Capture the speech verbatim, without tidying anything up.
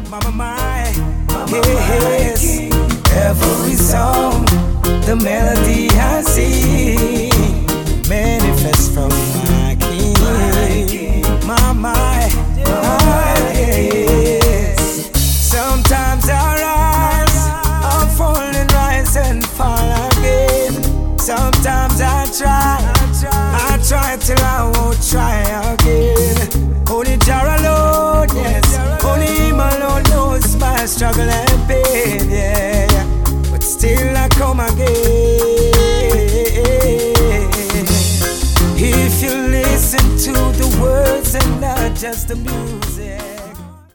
Mama, my, yes, every song, the melody I see manifests from my